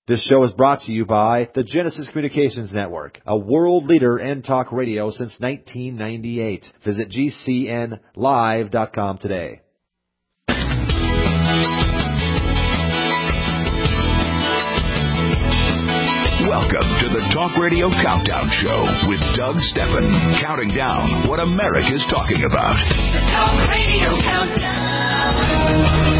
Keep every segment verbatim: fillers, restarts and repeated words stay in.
This show is brought to you by the Genesis Communications Network, a world leader in talk radio since nineteen ninety-eight. Visit G C N live dot com today. Welcome to the Talk Radio Countdown Show with Doug Steffen, counting down what America's talking about. The Talk Radio Countdown.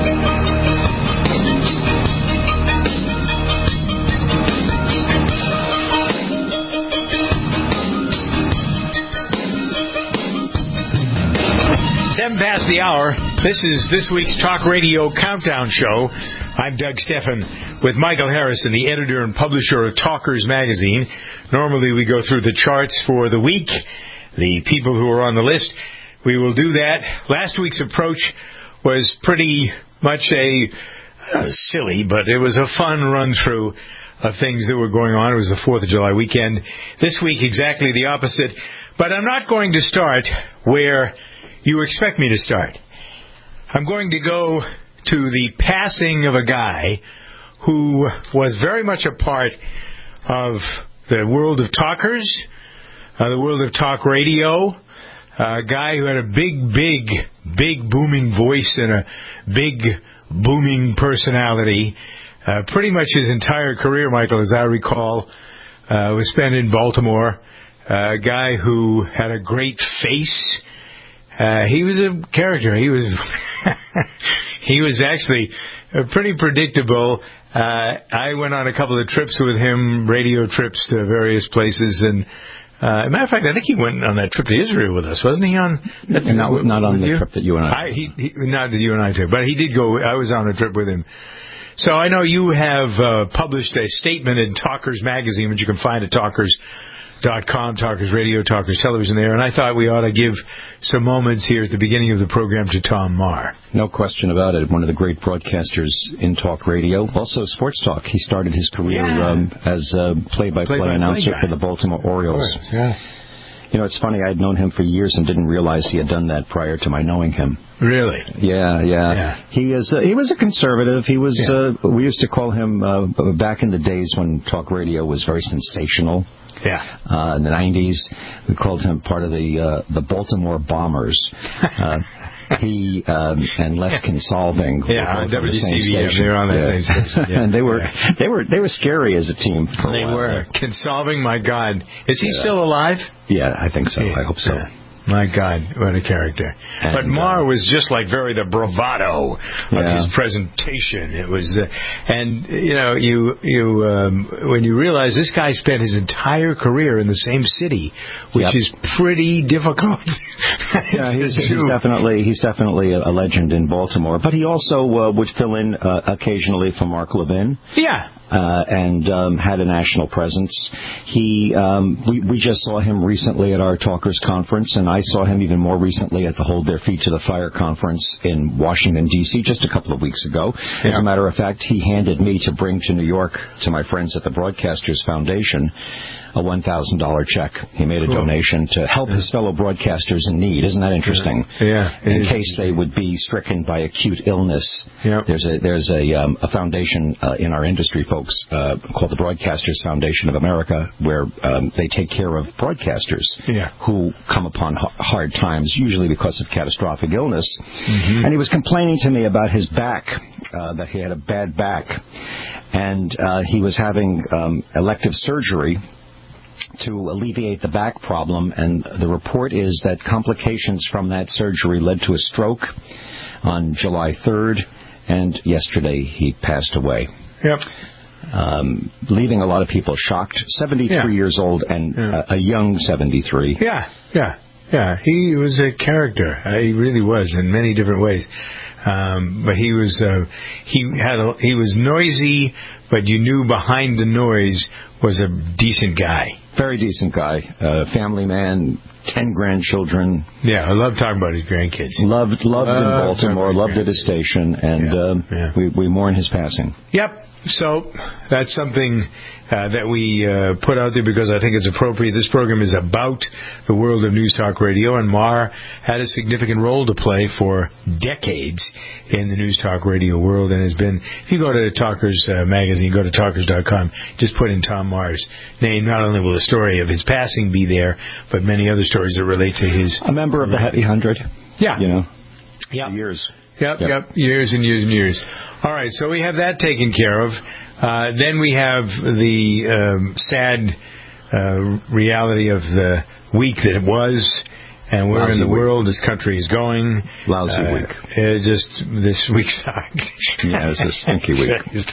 Seven past the hour. This is this week's Talk Radio Countdown Show. I'm Doug Steffen with Michael Harrison, the editor and publisher of Talkers Magazine. Normally we go through the charts for the week, the people who are on the list. We will do that. Last week's approach was pretty much a uh, silly, but it was a fun run-through of things that were going on. It was the fourth of July weekend. This week, exactly the opposite. But I'm not going to start where you expect me to start. I'm going to go to the passing of a guy who was very much a part of the world of talkers, uh, the world of talk radio, a guy who had a big, big, big booming voice and a big booming personality. Uh, pretty much his entire career, Michael, as I recall, uh, was spent in Baltimore. Uh, a guy who had a great face. Uh, he was a character. He was he was actually uh, pretty predictable. Uh, I went on a couple of trips with him, radio trips to various places, and uh, as a matter of fact, I think he went on that trip to Israel with us, wasn't he? On that, not, not on the you? trip that you and I. I he, he, not that you and I took, but he did go. I was on a trip with him. So I know you have uh, published a statement in Talkers Magazine, which you can find at Talkers. Dot com, Talkers Radio, Talkers Television there, and I thought we ought to give some moments here at the beginning of the program to Tom Marr. No question about it. One of the great broadcasters in talk radio. Also sports talk. He started his career yeah. um, as a play-by-play, play-by-play announcer guy. for the Baltimore Orioles. Course, yeah. You know, it's funny, I'd known him for years and didn't realize he had done that prior to my knowing him. Really? Yeah, yeah. yeah. He is. Uh, he was a conservative. He was. Yeah. Uh, we used to call him uh, back in the days when talk radio was very sensational. Yeah. Uh, in the nineties, we called him part of the uh, the Baltimore Bombers. Uh, he um, and Les Consolving. Yeah, on W C B M. They were on that yeah. same station. Yeah. And they were yeah. they were they were scary as a team. For they a while. were. Consolving, my God, is he yeah. still alive? Yeah, I think so. Yeah. I hope so. Yeah. My God, what a character. And, but Marr uh, was just like very the bravado of yeah. his presentation. It was, uh, and, you know, you you um, when you realize this guy spent his entire career in the same city, which yep. is pretty difficult. yeah, he's, he's definitely he's definitely a, a legend in Baltimore. But he also uh, would fill in uh, occasionally for Mark Levin. Yeah. Uh, and um, had a national presence. He, um, we, we just saw him recently at our Talkers Conference, and I saw him even more recently at the Hold Their Feet to the Fire Conference in Washington, D C, just a couple of weeks ago. Yeah. As a matter of fact, he handed me to bring to New York to my friends at the Broadcasters Foundation a one thousand dollars check. He made a cool. donation to help his fellow broadcasters in need. Isn't that interesting? Yeah. In is. case they would be stricken by acute illness. Yep. There's a there's a, um, a foundation uh, in our industry, folks, uh, called the Broadcasters Foundation of America, where um, they take care of broadcasters yeah. who come upon h- hard times, usually because of catastrophic illness. Mm-hmm. And he was complaining to me about his back, uh, that he had a bad back. And uh, he was having um, elective surgery to alleviate the back problem, and the report is that complications from that surgery led to a stroke on July third, and yesterday he passed away. Yep. Um, leaving a lot of people shocked. seventy-three yeah. years old, and yeah. a, a young seventy-three. Yeah, yeah, yeah. He was a character. Uh, he really was in many different ways. Um, but he was uh, he had a, he was noisy, but you knew behind the noise was a decent guy. Very decent guy, uh, family man, ten grandchildren. Yeah, I love talking about his grandkids. Loved, loved in Love Baltimore, talking about loved at his station, and Yeah, um, yeah. we, we mourn his passing. Yep. So that's something uh, that we uh, put out there because I think it's appropriate. This program is about the world of News Talk Radio, and Mar had a significant role to play for decades in the News Talk Radio world, and has been. If you go to Talkers uh, magazine, go to talkers dot com, just put in Tom Marr's name. Not only will the story of his passing be there, but many other stories that relate to his. A member of the Happy Hundred. Yeah. You know. Yeah. Years. Yep, Yep. yep, years and years and years. All right, so we have that taken care of. Uh, then we have the um, sad uh, reality of the week that it was, and where in Lousy the week. world this country is going. Lousy uh, week. It just this week sucked. Yeah, it's a stinky week.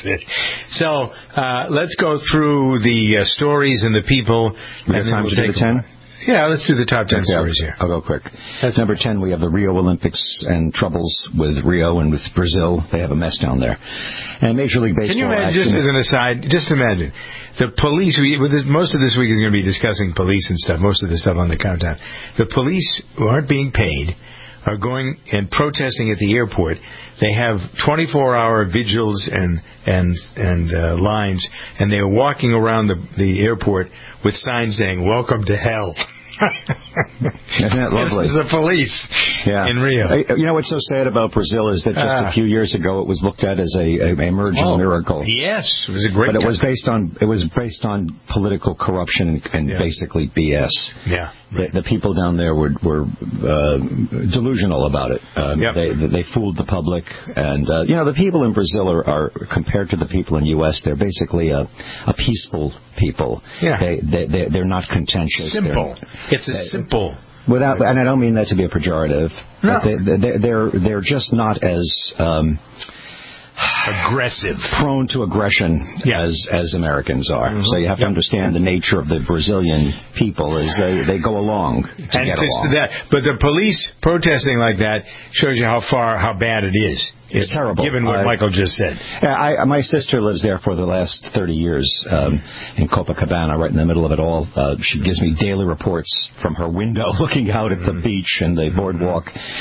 So uh, let's go through the uh, stories and the people. We have and then time we'll to do take the ten? Yeah, let's do the top ten Okay, stories here. I'll go quick. That's number ten. We have the Rio Olympics and troubles with Rio and with Brazil. They have a mess down there. And Major League Baseball. Can you imagine, action- just as an aside, just imagine, the police, we, with this, most of this week is going to be discussing police and stuff, most of the stuff on the countdown. The police who aren't being paid are going and protesting at the airport. They have twenty-four hour vigils and and and uh, lines, and they're walking around the, the airport with signs saying, "Welcome to hell." Isn't that lovely? This is the police Yeah. in Rio. I- You know what's so sad about Brazil is that just Ah. a few years ago it was looked at as a, a emerging Oh, miracle. Yes, it was a great But it was country. based on it was based on political corruption and, and Yeah. basically B S. Yeah. The, the people down there were were uh, delusional about it. Um, Yep. They they fooled the public, and uh, you know the people in Brazil are, are compared to the people in U S They're basically a, a peaceful people. Yeah. They they they're, they're not contentious. Simple. They're- It's a simple. Without, and I don't mean that to be a pejorative. No. But they, they, they're they're just not as um, Aggressive. prone to aggression Yeah. as as Americans are. Mhm. So you have Yep. to understand the nature of the Brazilian people is they, they go along to And get just along. that, but the police protesting like that shows you how far, how bad it is. It's terrible. Given what I- Michael just said. Yeah, I, my sister lives there for the last thirty years um, in Copacabana, right in the middle of it all. Uh, she gives me daily reports from her window looking out at the beach and the boardwalk.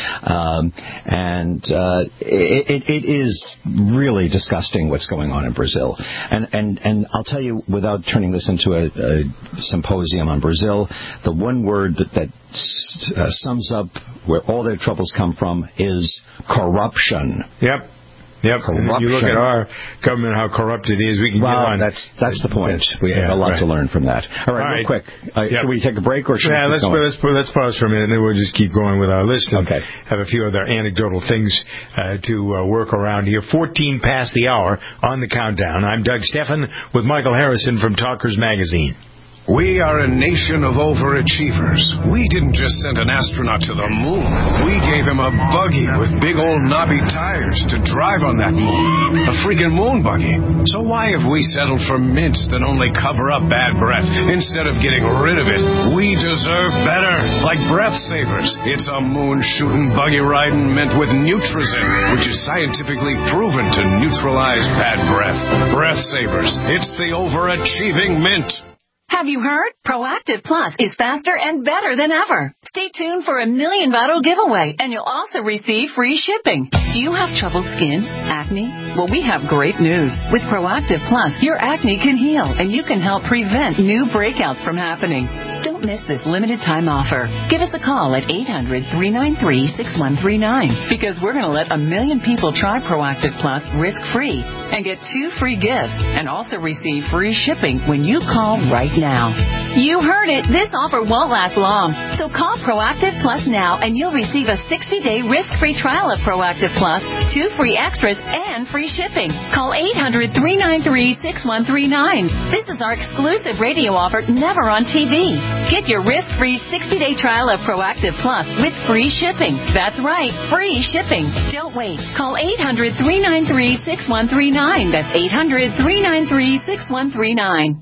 Um, and uh, it, it, it is really disgusting what's going on in Brazil. And, and, and I'll tell you, without turning this into a, a symposium on Brazil, the one word that, that s- uh, sums up where all their troubles come from is corruption. Yep. Yep. And when you look at Corruption. our government, how corrupt it is, we can Well, get on. that's that's the point. That's- We have yeah, a lot right. to learn from that. All right, All real right. quick. Uh, Yep. Should we take a break or should Yeah, we let's keep going? let's let's pause for a minute, and then we'll just keep going with our list. And Okay. Have a few other anecdotal things uh, to uh, work around here. Fourteen past the hour on the countdown. I'm Doug Steffen with Michael Harrison from Talkers Magazine. We are a nation of overachievers. We didn't just send an astronaut to the moon. We gave him a buggy with big old knobby tires to drive on that moon. A freaking moon buggy. So why have we settled for mints that only cover up bad breath instead of getting rid of it? We deserve better. Like Breath Savers. It's a moon shooting buggy riding mint with Nutrizin, which is scientifically proven to neutralize bad breath. Breath Savers. It's the overachieving mint. Have you heard? Proactive Plus is faster and better than ever. Stay tuned for a million bottle giveaway, and you'll also receive free shipping. Do you have troubled skin? Acne? Well, we have great news. With Proactive Plus, your acne can heal, and you can help prevent new breakouts from happening. Don't miss this limited time offer. Give us a call at eight hundred, three nine three, six one three nine because we're going to let a million people try Proactive Plus risk-free and get two free gifts and also receive free shipping when you call right now. You heard it. This offer won't last long. So call Proactive Plus now and you'll receive a sixty day risk-free trial of Proactive Plus, two free extras, and free shipping. Call eight hundred, three nine three, six one three nine. This is our exclusive radio offer, never on T V. Get your risk-free sixty day trial of Proactive Plus with free shipping. That's right, free shipping. Don't wait. Call eight hundred, three nine three, six one three nine. That's eight hundred, three nine three, six one three nine.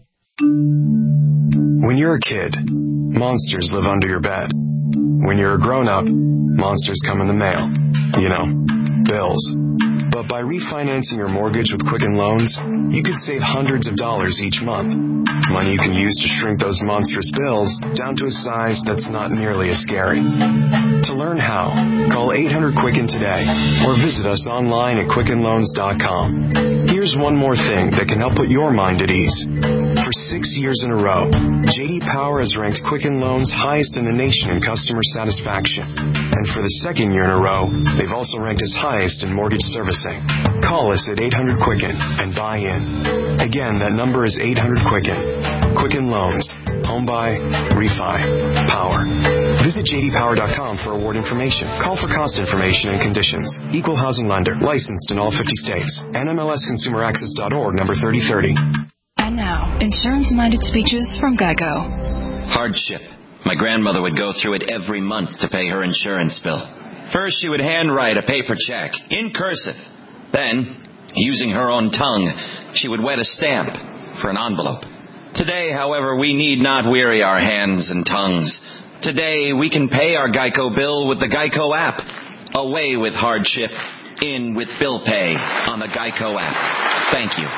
When you're a kid, monsters live under your bed. When you're a grown-up, monsters come in the mail. You know, bills. But by refinancing your mortgage with Quicken Loans, you could save hundreds of dollars each month. Money you can use to shrink those monstrous bills down to a size that's not nearly as scary. To learn how, call eight hundred Quicken today or visit us online at quicken loans dot com. Here's one more thing that can help put your mind at ease. For six years in a row, J D Power has ranked Quicken Loans highest in the nation in customer satisfaction. And for the second year in a row, they've also ranked as highest in mortgage servicing. Call us at eight hundred Quicken and buy in. Again, that number is eight hundred Quicken. Quicken Loans. Home buy, refi, power. Visit j d power dot com for award information. Call for cost information and conditions. Equal housing lender. Licensed in all fifty states. N M L S consumer access dot org, number thirty thirty. And now, insurance-minded speeches from Geico. Hardship. My grandmother would go through it every month to pay her insurance bill. First, she would handwrite a paper check in cursive. Then, using her own tongue, she would wet a stamp for an envelope. Today, however, we need not weary our hands and tongues. Today, we can pay our Geico bill with the Geico app. Away with hardship. In with bill pay on the Geico app. Thank you.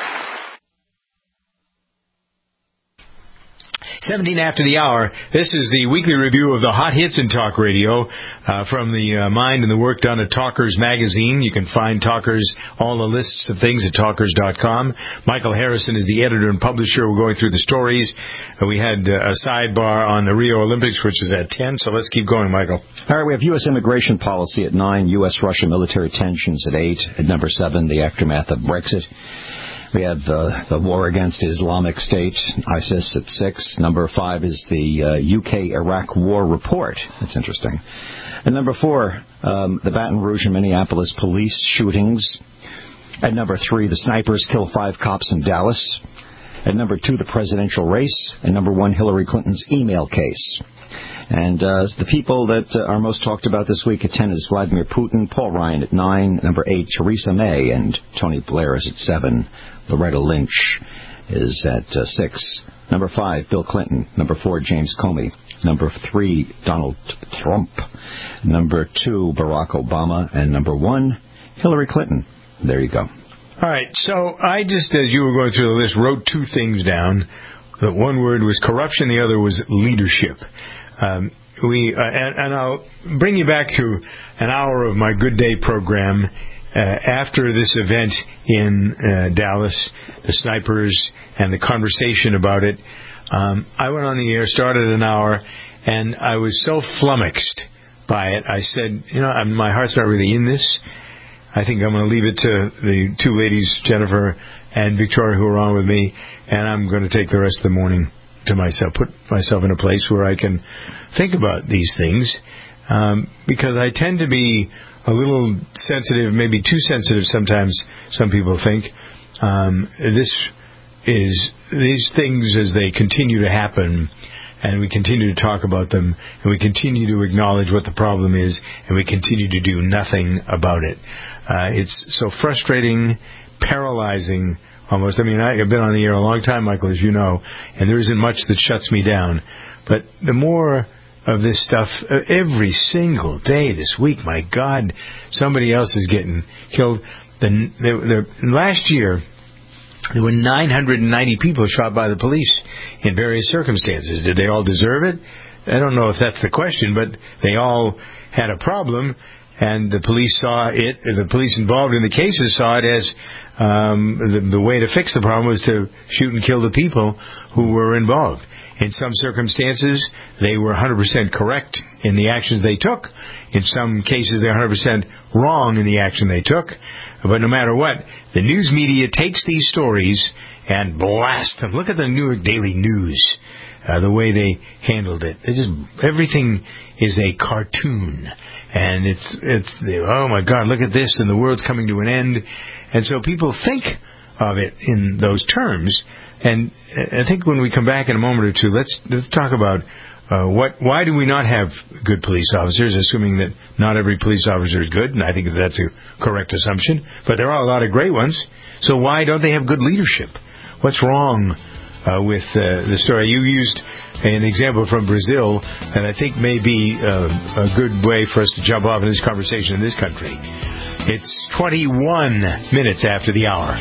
seventeen after the hour. This is the weekly review of the hot hits in talk radio uh, from the uh, mind and the work done at Talkers Magazine. You can find Talkers, all the lists of things at talkers dot com. Michael Harrison is the editor and publisher. We're going through the stories. Uh, we had uh, a sidebar on the Rio Olympics, which is at ten, so let's keep going, Michael. All right, we have U S immigration policy at nine, U S Russia military tensions at eight, at number seven, the aftermath of Brexit. We have uh, the war against Islamic State, ISIS, at six. Number five is the uh, U K-Iraq War Report. That's interesting. And number four, um, the Baton Rouge and Minneapolis police shootings. At number three, the snipers kill five cops in Dallas. At number two, the presidential race. And number one, Hillary Clinton's email case. And uh, the people that uh, are most talked about this week at ten is Vladimir Putin, Paul Ryan at nine, number eight, Theresa May, and Tony Blair is at seven. Loretta Lynch is at uh, six. Number five, Bill Clinton. Number four, James Comey. Number three, Donald Trump. Number two, Barack Obama. And number one, Hillary Clinton. There you go. All right. So I just, as you were going through the list, wrote two things down. The one word was corruption. The other was leadership. Um, we uh, and, and I'll bring you back to an hour of my Good Day program uh, after this event in uh, Dallas, the snipers and the conversation about it. Um, I went on the air, started an hour, and I was so flummoxed by it. I said, you know, I'm, my heart's not really in this. I think I'm going to leave it to the two ladies, Jennifer and Victoria, who are on with me, and I'm going to take the rest of the morning to myself, put myself in a place where I can think about these things, um, because I tend to be a little sensitive, maybe too sensitive sometimes, some people think. Um, this is, these things as they continue to happen, and we continue to talk about them, and we continue to acknowledge what the problem is, and we continue to do nothing about it. Uh, it's so frustrating, paralyzing, almost. I mean, I, I've been on the air a long time, Michael, as you know, and there isn't much that shuts me down. But the more of this stuff, uh, every single day this week, my God, somebody else is getting killed. The, the, the, last year, there were nine hundred ninety people shot by the police in various circumstances. Did they all deserve it? I don't know if that's the question, but they all had a problem, and the police saw it, the police involved in the cases saw it as um, the, the way to fix the problem was to shoot and kill the people who were involved. In some circumstances, they were one hundred percent correct in the actions they took. In some cases, they're one hundred percent wrong in the action they took. But no matter what, the news media takes these stories and blasts them. Look at the Newark Daily News, uh, the way they handled it. They just everything is a cartoon. And it's, it's the, oh my God, look at this, and the world's coming to an end. And so people think of it in those terms. And I think when we come back in a moment or two, let's, let's talk about uh, what, why do we not have good police officers, assuming that not every police officer is good, and I think that's a correct assumption. But there are a lot of great ones. So why don't they have good leadership? What's wrong uh, with uh, the story? You used an example from Brazil that I think may be uh, a good way for us to jump off in this conversation in this country. It's twenty-one minutes after the hour.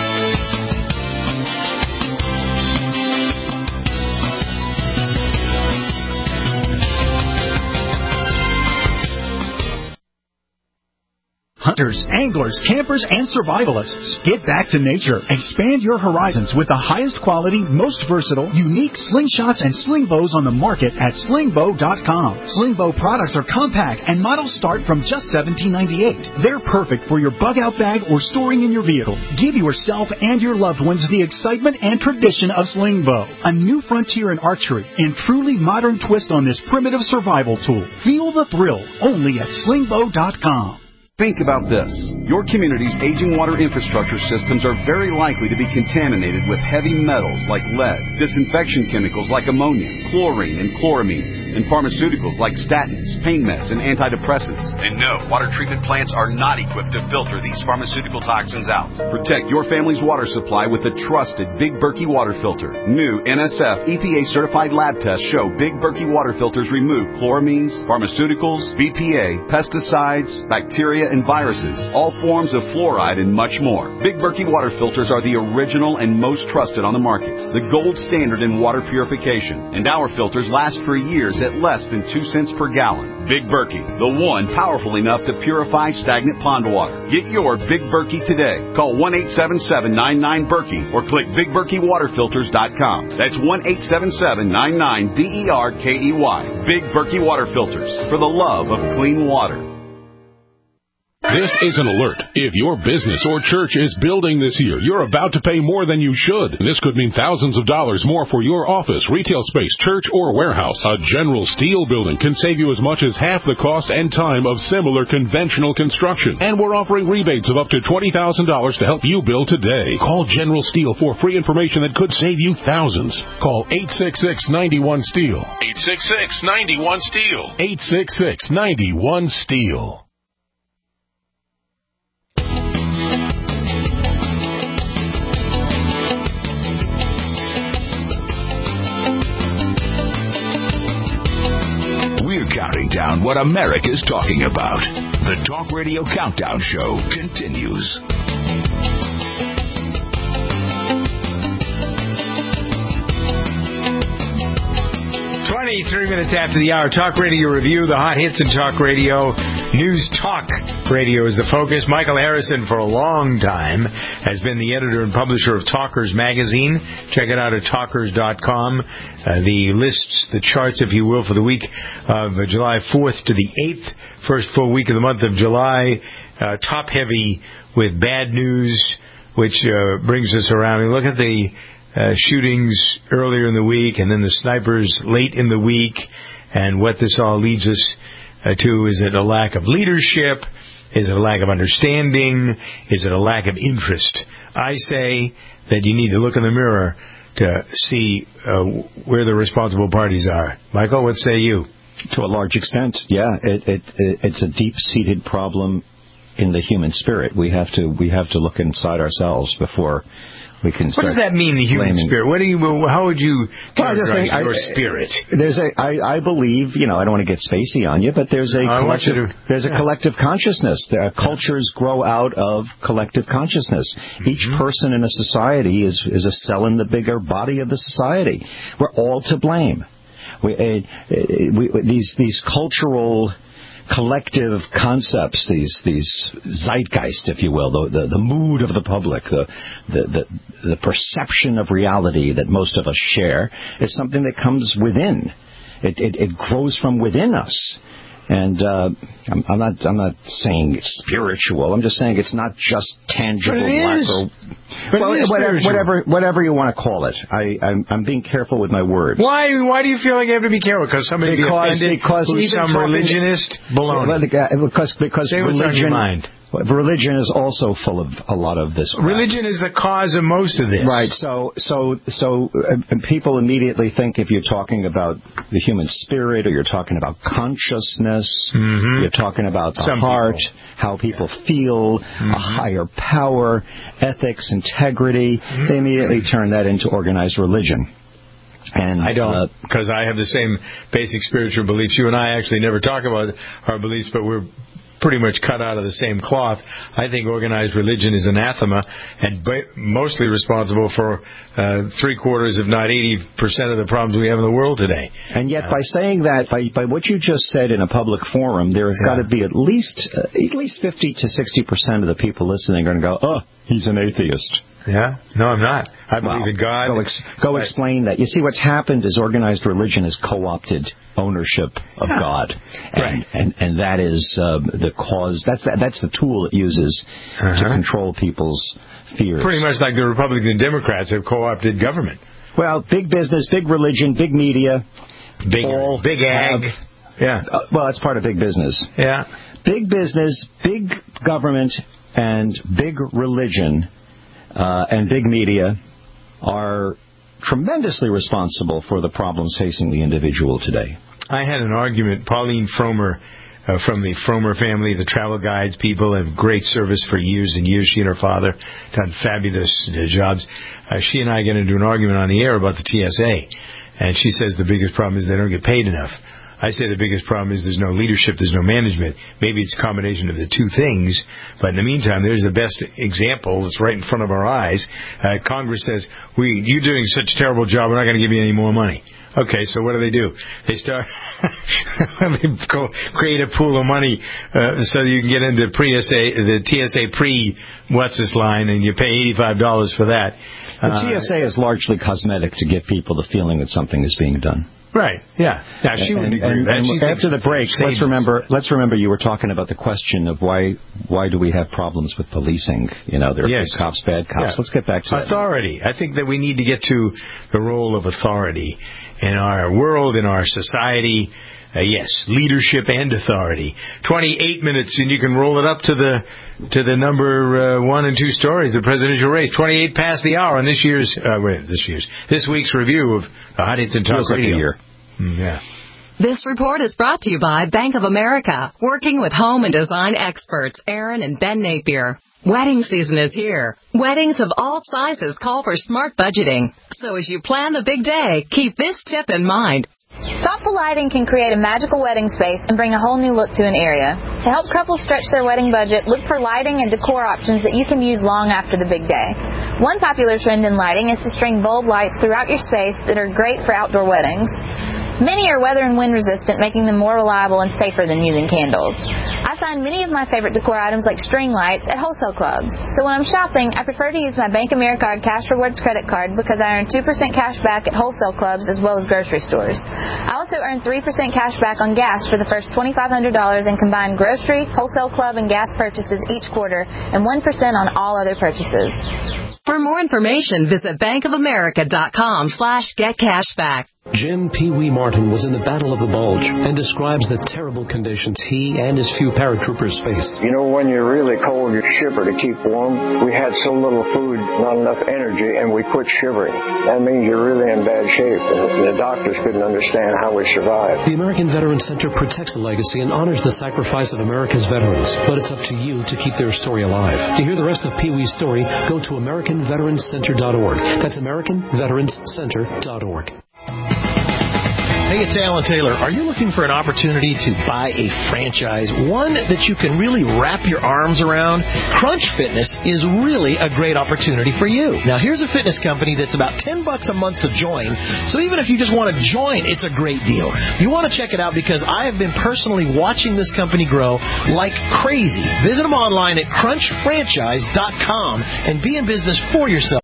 Hunters, anglers, campers, and survivalists. Get back to nature. Expand your horizons with the highest quality, most versatile, unique slingshots and sling bows on the market at sling bow dot com. Sling bow products are compact and models start from just seventeen ninety-eight. They're perfect for your bug out bag or storing in your vehicle. Give yourself and your loved ones the excitement and tradition of sling bow. A new frontier in archery and truly modern twist on this primitive survival tool. Feel the thrill only at sling bow dot com. Think about this. Your community's aging water infrastructure systems are very likely to be contaminated with heavy metals like lead, disinfection chemicals like ammonia, chlorine and chloramines, and pharmaceuticals like statins, pain meds, and antidepressants. And no, water treatment plants are not equipped to filter these pharmaceutical toxins out. Protect your family's water supply with the trusted Big Berkey water filter. New N S F E P A-certified lab tests show Big Berkey water filters remove chloramines, pharmaceuticals, B P A, pesticides, bacteria, and viruses, all forms of fluoride, and much more. Big Berkey water filters are the original and most trusted on the market, the gold standard in water purification, and our filters last for years at less than two cents per gallon. Big Berkey, the one powerful enough to purify stagnant pond water. Get your Big Berkey today. Call one eight seven seven, nine nine, Berkey or click big berkey water filters dot com. That's one eight seven seven, nine nine, B E R K E Y. Big Berkey water filters, for the love of clean water. This is an alert. If your business or church is building this year, you're about to pay more than you should. This could mean thousands of dollars more for your office, retail space, church, or warehouse. A General Steel building can save you as much as half the cost and time of similar conventional construction. And we're offering rebates of up to twenty thousand dollars to help you build today. Call General Steel for free information that could save you thousands. Call eight six six, nine one, STEEL. eight six six, nine one, STEEL. eight six six, nine one, STEEL. Counting down what America's talking about. The Talk Radio Countdown Show continues. twenty-three minutes after the hour, Talk Radio Review, the hot hits in Talk Radio. News Talk Radio is the focus. Michael Harrison, for a long time, has been the editor and publisher of Talkers Magazine. Check it out at talkers dot com. Uh, the lists, the charts, if you will, for the week of uh, July fourth to the eighth, first full week of the month of July, uh, top-heavy with bad news, which uh, brings us around. We look at the uh, shootings earlier in the week and then the snipers late in the week, and what this all leads us uh, to. Is it a lack of leadership? Is it a lack of understanding? Is it a lack of interest? I say that you need to look in the mirror to see uh, where the responsible parties are. Michael, what say you? To a large extent, yeah. It, it, it, it's a deep-seated problem in the human spirit. We have to we have to look inside ourselves before we can start. What does that mean, the human blaming. spirit? What do you? How would you characterize well, I your I, spirit? There's a. I, I believe. You know, I don't want to get spacey on you, but there's a I collective. want you to, there's a yeah. collective consciousness. There are cultures grow out of collective consciousness. Mm-hmm. Each person in a society is is a cell in the bigger body of the society. We're all to blame. We, uh, we, these these cultural collective concepts, these these zeitgeist, if you will, the the, the mood of the public, the, the the the perception of reality that most of us share, is something that comes within. It it, it grows from within us. And uh, I'm, I'm not. I'm not saying it's spiritual. I'm just saying it's not just tangible. But it is. Or, but well, it is whatever, spiritual. whatever, whatever you want to call it. I, I'm, I'm being careful with my words. Why? Why do you feel like you have to be careful? Because somebody because, be offended? Because who's even some talking, religionist? Baloney. Well, because because Say what's on your religion. mind. Religion is also full of a lot of this crap. Religion is the cause of most of this. Right. So, so, so uh, people immediately think if you're talking about the human spirit or you're talking about consciousness, mm-hmm. you're talking about the Some heart, people. how people feel, mm-hmm. a higher power, ethics, integrity, mm-hmm. they immediately turn that into organized religion. And I don't, because uh, I have the same basic spiritual beliefs. You and I actually never talk about our beliefs, but we're pretty much cut out of the same cloth. I think organized religion is anathema and ba- mostly responsible for uh, three quarters, if not eighty percent of the problems we have in the world today. And yet, by saying that, by, by what you just said in a public forum, there has yeah. got to be at least uh, at least fifty to sixty percent of the people listening are going to go, oh, he's an atheist. Yeah? No, I'm not. I believe well, in God. Go, ex- go explain that. You see, what's happened is organized religion has co-opted ownership of yeah. God. And, right. and, and that is uh, the cause. That's the, that's the tool it uses uh-huh. to control people's fears. Pretty much like the Republicans and Democrats have co-opted government. Well, big business, big religion, big media. Big, all big ag. Have, yeah. Uh, well, that's part of big business. Yeah. Big business, big government, and big religion uh, and big media are tremendously responsible for the problems facing the individual today. I had an argument. Pauline Fromer uh, from the Fromer family, the travel guides people, have great service for years and years. She and her father done fabulous uh, jobs. Uh, she and I get into an argument on the air about the T S A. And she says the biggest problem is they don't get paid enough. I say the biggest problem is there's no leadership, there's no management. Maybe it's a combination of the two things, but in the meantime, there's the best example that's right in front of our eyes. Uh, Congress says, "We, you're doing such a terrible job, we're not going to give you any more money." Okay, so what do they do? They start, they go create a pool of money uh, so you can get into pre-S A, the T S A pre-what's-this line, and you pay eighty-five dollars for that. The uh, T S A is largely cosmetic to give people the feeling that something is being done. Right. Yeah. Now she and, would agree and, with that. And she after the break, let's remember. Let's remember you were talking about the question of why why do we have problems with policing? You know, there are yes. good cops, bad cops. Yeah. Let's get back to authority. That. I think that we need to get to the role of authority in our world, in our society. Uh, yes, leadership and authority. Twenty-eight minutes, and you can roll it up to the to the number uh, one and two stories, the presidential race. Twenty-eight past the hour on this year's uh, wait, this year's this week's review of the Hot Hits and Talk Radio. Year. Mm, yeah. This report is brought to you by Bank of America, working with home and design experts Aaron and Ben Napier. Wedding season is here. Weddings of all sizes call for smart budgeting. So as you plan the big day, keep this tip in mind. Thoughtful lighting can create a magical wedding space and bring a whole new look to an area. To help couples stretch their wedding budget, look for lighting and decor options that you can use long after the big day. One popular trend in lighting is to string bulb lights throughout your space that are great for outdoor weddings. Many are weather and wind resistant, making them more reliable and safer than using candles. I find many of my favorite decor items like string lights at wholesale clubs. So when I'm shopping, I prefer to use my Bank America Cash Rewards credit card because I earn two percent cash back at wholesale clubs as well as grocery stores. I also earn three percent cash back on gas for the first twenty-five hundred dollars in combined grocery, wholesale club, and gas purchases each quarter, and one percent on all other purchases. For more information, visit bankofamerica.com slash get cash back. Jim Pee Wee Martin was in the Battle of the Bulge and describes the terrible conditions he and his few paratroopers faced. You know, when you're really cold, you shiver to keep warm. We had so little food, not enough energy, and we quit shivering. That means you're really in bad shape. And the doctors couldn't understand how we survived. The American Veterans Center protects the legacy and honors the sacrifice of America's veterans, but it's up to you to keep their story alive. To hear the rest of Pee Wee's story, go to American Veterans Center dot org. That's American Veterans Center dot org. Hey, it's Alan Taylor. Are you looking for an opportunity to buy a franchise, one that you can really wrap your arms around? Crunch Fitness is really a great opportunity for you. Now, here's a fitness company that's about ten bucks a month to join, so even if you just want to join, it's a great deal. You want to check it out because I have been personally watching this company grow like crazy. Visit them online at crunch franchise dot com and be in business for yourself.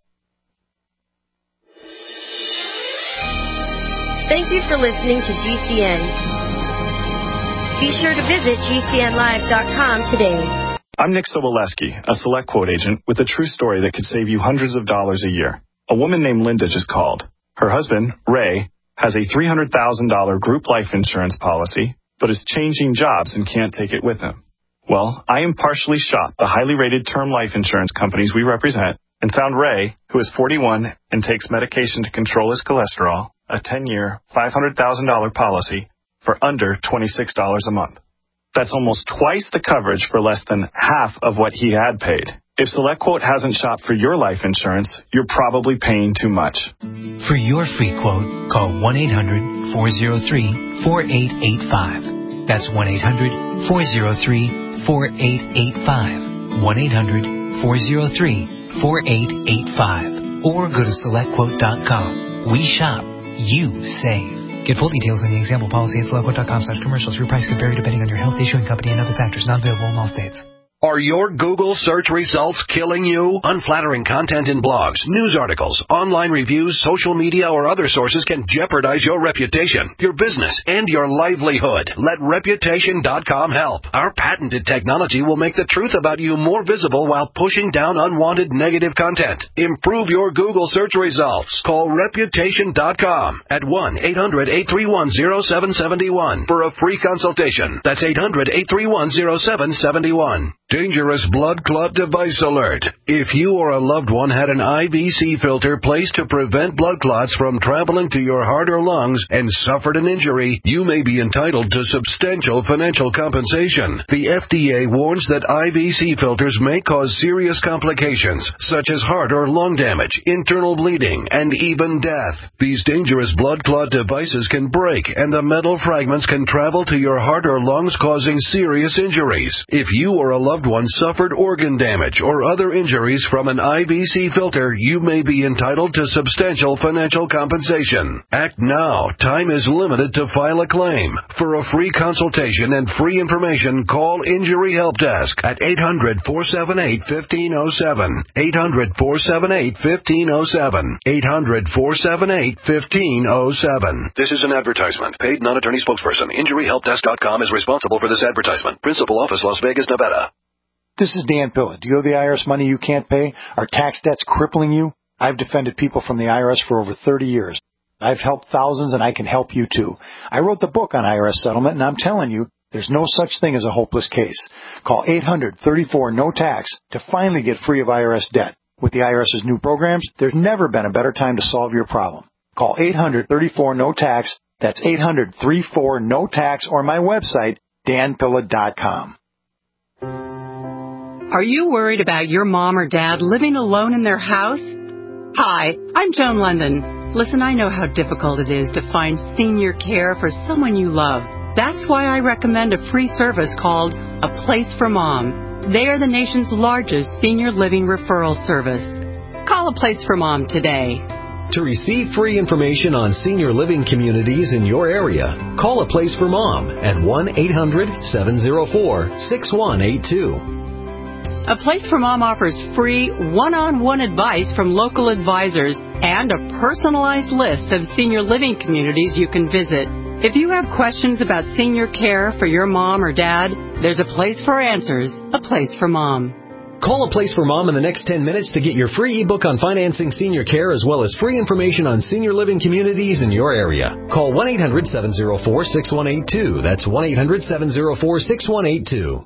Thank you for listening to G C N. Be sure to visit G C N live dot com today. I'm Nick Soboleski, a Select Quote agent with a true story that could save you hundreds of dollars a year. A woman named Linda just called. Her husband, Ray, has a three hundred thousand dollars group life insurance policy, but is changing jobs and can't take it with him. Well, I impartially shopped the highly rated term life insurance companies we represent and found Ray, who is forty-one and takes medication to control his cholesterol, a ten-year, five hundred thousand dollars policy for under twenty-six dollars a month. That's almost twice the coverage for less than half of what he had paid. If SelectQuote hasn't shopped for your life insurance, you're probably paying too much. For your free quote, call one eight hundred four oh three four eight eight five. That's one eight hundred four oh three four eight eight five. one eight hundred four oh three four eight eight five. Or go to select quote dot com. We shop. You save. Get full details on the example policy at select quote dot com slash commercials. Your price can vary depending on your health, issuing company, and other factors. Not available in all states. Are your Google search results killing you? Unflattering content in blogs, news articles, online reviews, social media, or other sources can jeopardize your reputation, your business, and your livelihood. Let Reputation dot com help. Our patented technology will make the truth about you more visible while pushing down unwanted negative content. Improve your Google search results. Call Reputation dot com at one eight hundred eight three one oh seven seven one for a free consultation. That's eight hundred eight three one oh seven seven one. Dangerous blood clot device alert. If you or a loved one had an I V C filter placed to prevent blood clots from traveling to your heart or lungs and suffered an injury, you may be entitled to substantial financial compensation. The F D A warns that I V C filters may cause serious complications, such as heart or lung damage, internal bleeding, and even death. These dangerous blood clot devices can break, and the metal fragments can travel to your heart or lungs, causing serious injuries. If you or a loved one suffered organ damage or other injuries from an I V C filter, you may be entitled to substantial financial compensation. Act now. Time is limited to file a claim. For a free consultation and free information, call Injury Help Desk at eight hundred four seven eight one five zero seven. eight hundred four seven eight one five zero seven. eight hundred four seven eight one five zero seven. This is an advertisement. Paid non-attorney spokesperson. Injury Help Desk dot com is responsible for this advertisement. Principal office, Las Vegas, Nevada. This is Dan Pilla. Do you owe the I R S money you can't pay? Are tax debts crippling you? I've defended people from the I R S for over thirty years. I've helped thousands, and I can help you too. I wrote the book on I R S settlement, and I'm telling you, there's no such thing as a hopeless case. Call eight hundred thirty-four no tax to finally get free of I R S debt. With the IRS's new programs, there's never been a better time to solve your problem. Call eight hundred thirty-four no tax. That's eight hundred thirty-four no tax, or my website, dan pilla dot com. Are you worried about your mom or dad living alone in their house? Hi, I'm Joan London. Listen, I know how difficult it is to find senior care for someone you love. That's why I recommend a free service called A Place for Mom. They are the nation's largest senior living referral service. Call A Place for Mom today. To receive free information on senior living communities in your area, call A Place for Mom at one eight hundred seven oh four six one eight two. A Place for Mom offers free one-on-one advice from local advisors and a personalized list of senior living communities you can visit. If you have questions about senior care for your mom or dad, there's a place for answers, A Place for Mom. Call A Place for Mom in the next ten minutes to get your free ebook on financing senior care, as well as free information on senior living communities in your area. Call one eight hundred seven oh four six one eight two. That's one eight hundred seven oh four six one eight two.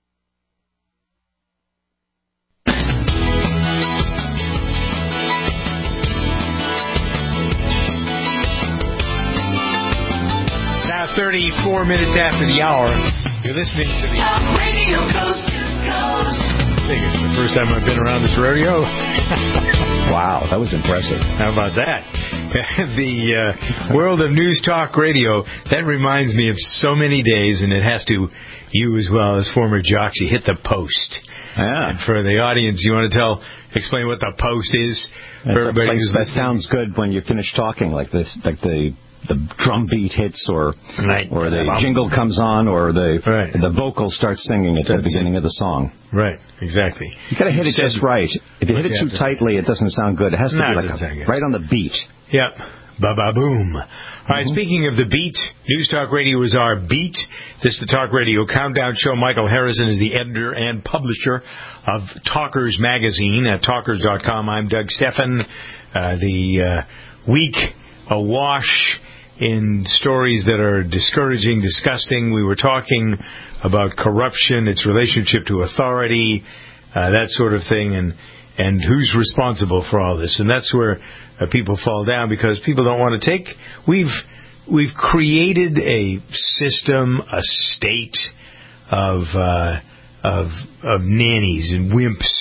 thirty-four minutes after the hour. You're listening to the Talk Radio Coast to Coast. I think it's the first time I've been around this rodeo. Wow, that was impressive. How about that? The uh, world of news talk radio, that reminds me of so many days, and it has to, you as well as former jocks, you hit the post. Yeah. And for the audience, you want to tell, explain what the post is? For everybody who's that sounds good when you finish talking, like this, like the the drum beat hits, or right. or the jingle comes on, or the right. the vocals start singing at Starts the beginning singing. of the song. Right, exactly. You got to hit it just right. If you hit it too tightly, it doesn't sound good. It has to no, be like a, right on the beat. Yep. Ba-ba-boom. All right, mm-hmm. Speaking of the beat, News Talk Radio is our beat. This is the Talk Radio Countdown Show. Michael Harrison is the editor and publisher of Talkers Magazine at talkers dot com. I'm Doug Stephan. Uh, the uh, week awash in stories that are discouraging, disgusting. We were talking about corruption, its relationship to authority, uh, that sort of thing, and and who's responsible for all this. And that's where uh, people fall down, because people don't want to take... We've we've created a system, a state of uh, of of nannies and wimps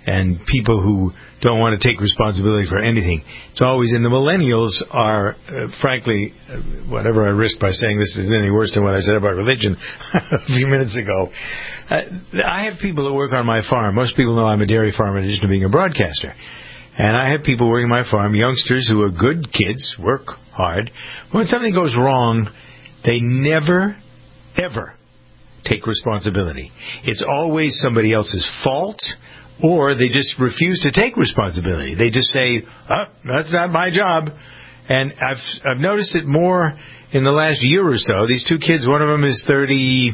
and people who don't want to take responsibility for anything. It's always, and the millennials are, uh, frankly, uh, whatever I risk by saying this is any worse than what I said about religion a few minutes ago. Uh, I have people that work on my farm. Most people know I'm a dairy farmer in addition to being a broadcaster. And I have people working my farm, youngsters who are good kids, work hard. When something goes wrong, they never, ever take responsibility. It's always somebody else's fault, or they just refuse to take responsibility. They just say, oh, that's not my job. And I've I've noticed it more in the last year or so. These two kids, one of them is thirty,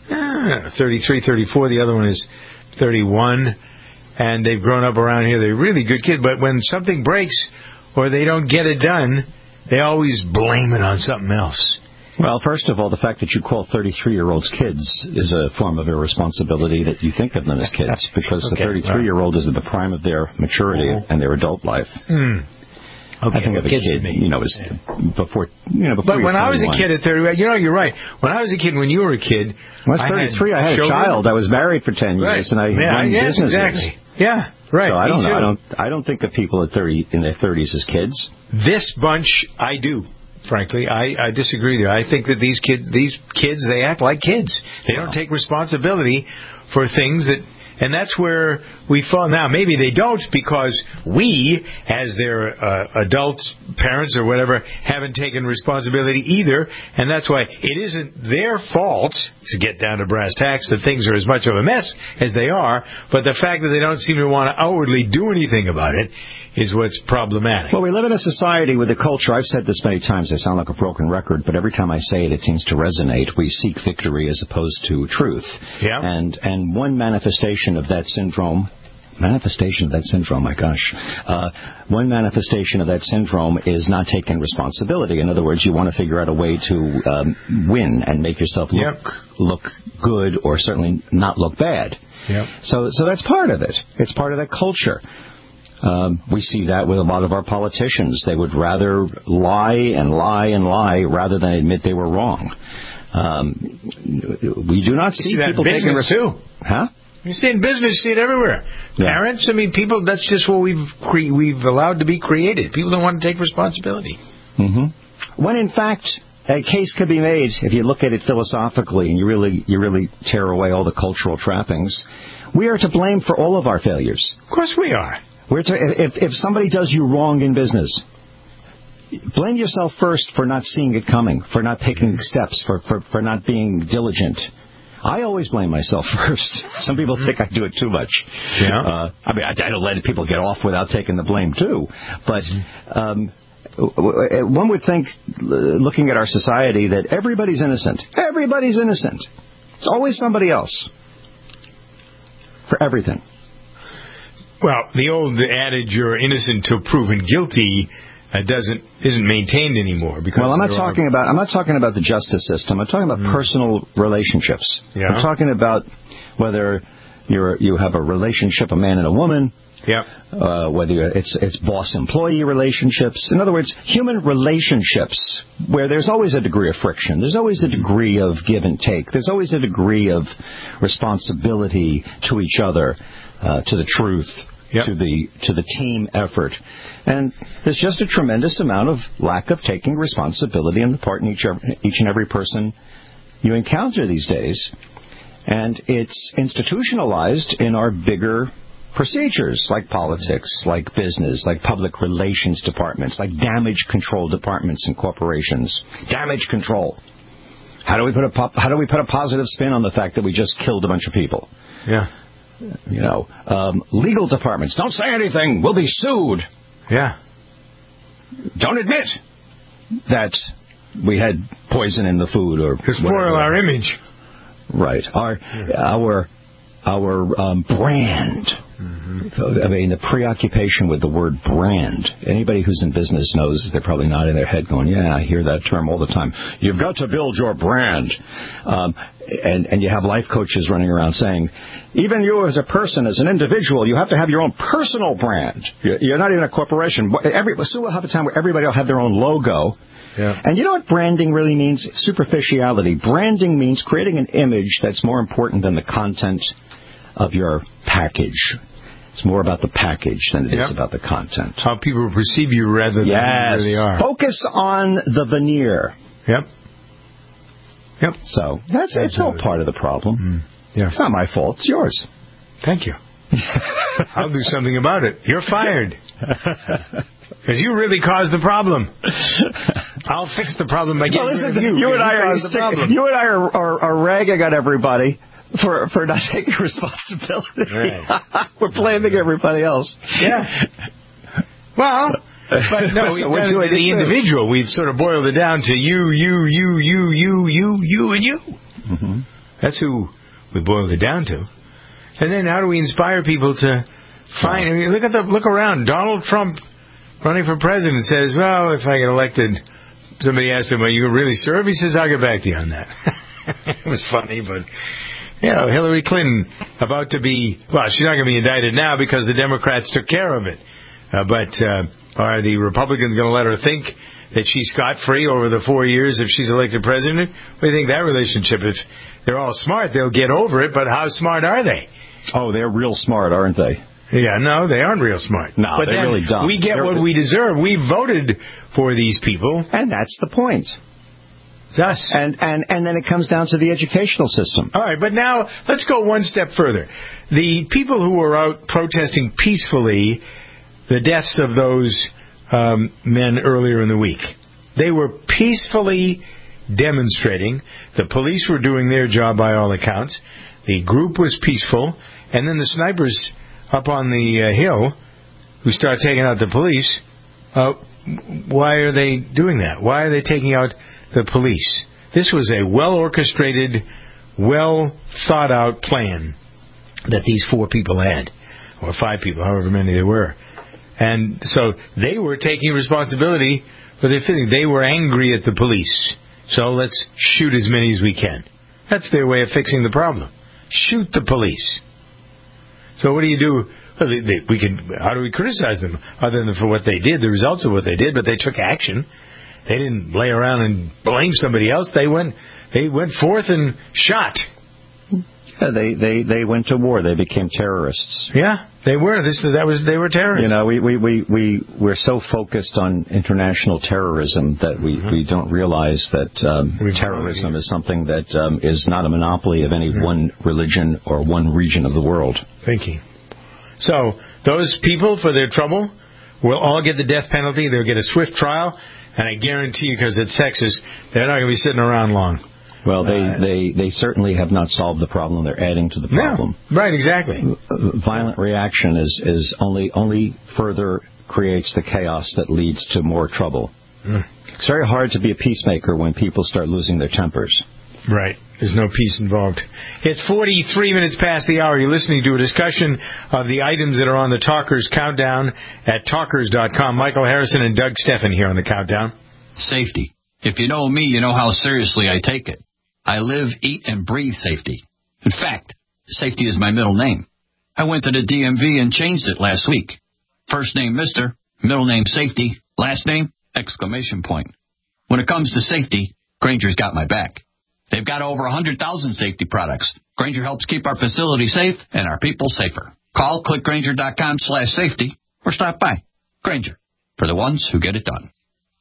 uh, thirty-three, thirty-four. The other one is thirty-one. And they've grown up around here. They're really good kids. But when something breaks or they don't get it done, they always blame it on something else. Well, first of all, the fact that you call thirty-three-year-olds kids is a form of irresponsibility that you think of them as kids, because okay, the thirty-three-year-old is at the prime of their maturity oh. and their adult life. Mm. Okay, I think well, of a kid, you know, is yeah. before, you know, before But when I was a kid at thirty, you know, you're right. When I was a kid, when you were a kid, when I was thirty-three, I had, I had a child. I was married for ten right. years, and I yeah, ran yes, businesses. Exactly. Yeah, right. So I don't Me know. Too. I don't. I don't think of people at thirty in their thirties as kids. This bunch, I do. Frankly, I, I disagree with you. I think that these kids, these kids, they act like kids. They don't take responsibility for things that, and that's where we fall. Now, maybe they don't because we, as their uh, adult parents or whatever, haven't taken responsibility either, and that's why it isn't their fault, to get down to brass tacks, that things are as much of a mess as they are, but the fact that they don't seem to want to outwardly do anything about it is what's problematic. Well, we live in a society with a culture. I've said this many times. I sound like a broken record, but every time I say it, it seems to resonate. We seek victory as opposed to truth. Yeah. And and one manifestation of that syndrome, manifestation of that syndrome, my gosh, uh, one manifestation of that syndrome is not taking responsibility. In other words, you want to figure out a way to um, win and make yourself look yep. look good, or certainly not look bad. Yep. So so that's part of it. It's part of that culture. Um, we see that with a lot of our politicians. They would rather lie and lie and lie rather than admit they were wrong. Um, we do not see, see people that taking business too. Huh? You see it in business, you see it everywhere. Yeah. Parents, I mean, people. That's just what we've cre- we've allowed to be created. People don't want to take responsibility. Mm-hmm. When in fact, a case could be made if you look at it philosophically and you really you really tear away all the cultural trappings. We are to blame for all of our failures. Of course, we are. We're to, if, if somebody does you wrong in business, blame yourself first for not seeing it coming, for not taking steps, for, for, for not being diligent. I always blame myself first. Some people think I do it too much. Yeah. Uh, I mean, I, I don't let people get off without taking the blame, too. But um, one would think, looking at our society, that everybody's innocent. Everybody's innocent. It's always somebody else. For everything. Well, the old adage, "You're innocent till proven guilty," uh, doesn't isn't maintained anymore. Because well, I'm not talking are... about I'm not talking about the justice system. I'm talking about mm. personal relationships. Yeah. I'm talking about whether you're you have a relationship, a man and a woman. Yeah. Uh, whether you're, it's it's boss-employee relationships. In other words, human relationships where there's always a degree of friction. There's always a degree of give and take. There's always a degree of responsibility to each other, uh, to the truth. Yep. to the to the team effort. And there's just a tremendous amount of lack of taking responsibility on the part in each, each and every person you encounter these days. And it's institutionalized in our bigger procedures, like politics, like business, like public relations departments, like damage control departments in corporations. Damage control. How do we put a po- how do we put a positive spin on the fact that we just killed a bunch of people? Yeah. You know, um, legal departments. Don't say anything. We'll be sued. Yeah. Don't admit that we had poison in the food or to spoil whatever. Our image. Right. Our yeah. our our um, brand. Mm-hmm. I mean, the preoccupation with the word brand. Anybody who's in business knows they're probably nodding their head going, yeah, I hear that term all the time. You've got to build your brand. Um, and, and you have life coaches running around saying, even you as a person, as an individual, you have to have your own personal brand. You're not even a corporation. Every, soon we'll have a time where everybody will have their own logo. Yeah. And you know what branding really means? Superficiality. Branding means creating an image that's more important than the content of your package. It's more about the package than it Yep. is about the content. How people perceive you rather than who Yes. you really are. Focus on the veneer. Yep. Yep. So that's it's all part of the problem. Mm. Yeah. It's not my fault. It's yours. Thank you. I'll do something about it. You're fired. Because you really caused the problem. I'll fix the problem by getting Well, listen, rid of you. you and I are caused the problem. you and I are, are, are ragging on everybody for for not taking responsibility. Right. We're blaming everybody else. Yeah. Well, but no, we've done it to the individual. We've sort of boiled it down to you, you, you, you, you, you, you, and you. Mm-hmm. That's who we boiled it down to. And then how do we inspire people to find? I mean, look at the look around. Donald Trump running for president says, "Well, if I get elected," somebody asked him, "Are you really serve?" He says, "I'll get back to you on that." It was funny, but you know, Hillary Clinton about to be well, she's not going to be indicted now because the Democrats took care of it. Uh, but uh, are the Republicans going to let her think that she's scot-free over the four years if she's elected president? What do you think that relationship? If they're all smart, they'll get over it. But how smart are they? Oh, they're real smart, aren't they? Yeah, no, they aren't real smart. No, but they then really don't. We get They're, what we deserve. We voted for these people. And that's the point. It's us. And, and, and then it comes down to the educational system. All right, but now let's go one step further. The people who were out protesting peacefully the deaths of those um, men earlier in the week, they were peacefully demonstrating. The police were doing their job by all accounts. The group was peaceful. And then the snipers up on the uh, hill who start taking out the police, uh, why are they doing that? Why are they taking out the police? This was a well-orchestrated, well-thought-out plan that these four people had, or five people, however many there were. And so they were taking responsibility for their feeling. They were angry at the police. So let's shoot as many as we can. That's their way of fixing the problem. Shoot the police. So what do you do? Well, they, they, we can. How do we criticize them other than for what they did, the results of what they did? But they took action. They didn't lay around and blame somebody else. They went. They went forth and shot. Yeah, they, they, they went to war. They became terrorists. Yeah, they were. This that was they were terrorists. You know, we we we we we're so focused on international terrorism that we, mm-hmm. we don't realize that um, terrorism is something that um, is not a monopoly of any mm-hmm. one religion or one region of the world. Thinking. So those people, for their trouble, will all get the death penalty. They'll get a swift trial, and I guarantee you, because it's Texas, they're not going to be sitting around long. Well, they, uh, they, they certainly have not solved the problem. They're adding to the problem. No, right, exactly. Violent reaction is, is only only further creates the chaos that leads to more trouble. Mm. It's very hard to be a peacemaker when people start losing their tempers. Right. There's no peace involved. It's forty-three minutes past the hour. You're listening to a discussion of the items that are on the Talkers Countdown at talkers dot com. Michael Harrison and Doug Steffen here on the Countdown. Safety. If you know me, you know how seriously I take it. I live, eat, and breathe safety. In fact, safety is my middle name. I went to the D M V and changed it last week. First name Mister, middle name Safety, last name exclamation point. When it comes to safety, Grainger's got my back. They've got over one hundred thousand safety products. Grainger helps keep our facility safe and our people safer. Call click grainger dot com slash safety or stop by. Grainger, for the ones who get it done.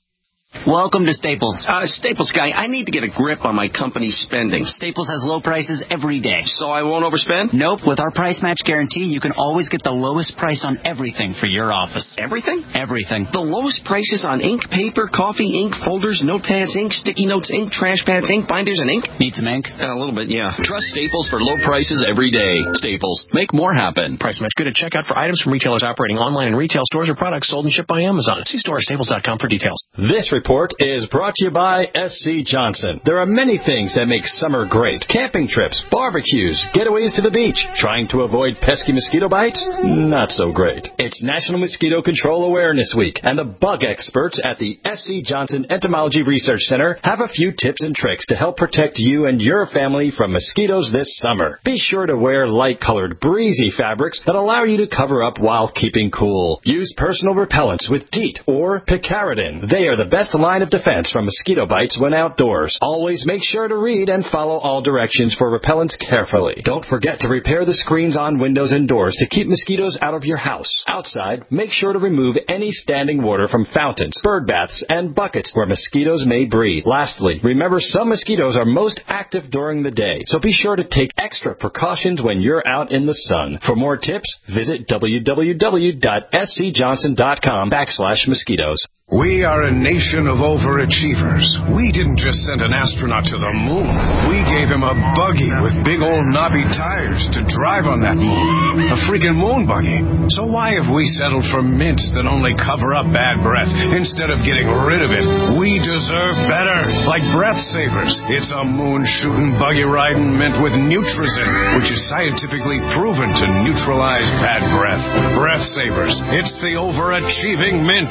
Welcome to Staples. Uh, Staples guy, I need to get a grip on my company's spending. Staples has low prices every day. So I won't overspend? Nope. With our price match guarantee, you can always get the lowest price on everything for your office. Everything? Everything. The lowest prices on ink, paper, coffee, ink, folders, notepads, ink, sticky notes, ink, trash pads, ink, binders, and ink? Need some ink? Uh, a little bit, yeah. Trust Staples for low prices every day. Staples. Make more happen. Price match good at checkout for items from retailers operating online in retail stores or products sold and shipped by Amazon. See store at staples dot com for details. This report is brought to you by S C. Johnson. There are many things that make summer great. Camping trips, barbecues, getaways to the beach. Trying to avoid pesky mosquito bites? Not so great. It's National Mosquito Control Awareness Week, and the bug experts at the S C. Johnson Entomology Research Center have a few tips and tricks to help protect you and your family from mosquitoes this summer. Be sure to wear light-colored, breezy fabrics that allow you to cover up while keeping cool. Use personal repellents with DEET or picaridin. They are the best best line of defense from mosquito bites when outdoors. Always make sure to read and follow all directions for repellents carefully. Don't forget to repair the screens on windows and doors to keep mosquitoes out of your house. Outside, make sure to remove any standing water from fountains, bird baths, and buckets where mosquitoes may breed. Lastly, remember some mosquitoes are most active during the day, so be sure to take extra precautions when you're out in the sun. For more tips, visit www.scjohnson.com backslash mosquitoes. We are a nation of overachievers. We didn't just send an astronaut to the moon. We gave him a buggy with big old knobby tires to drive on that moon. A freaking moon buggy. So why have we settled for mints that only cover up bad breath instead of getting rid of it? We deserve better. Like Breath Savers. It's a moon-shooting, buggy-riding mint with Nutrizin, which is scientifically proven to neutralize bad breath. Breath Savers. It's the overachieving mint.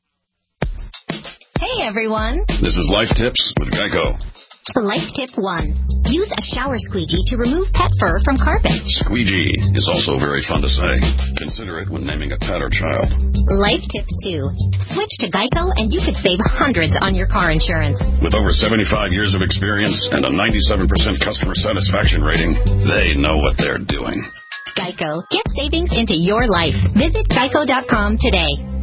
Hey everyone! This is Life Tips with Geico. Life Tip one. Use a shower squeegee to remove pet fur from carpet. Squeegee is also very fun to say. Consider it when naming a pet or child. Life Tip two. Switch to Geico and you could save hundreds on your car insurance. With over seventy-five years of experience and a ninety-seven percent customer satisfaction rating, they know what they're doing. Geico. Get savings into your life. Visit geico dot com today.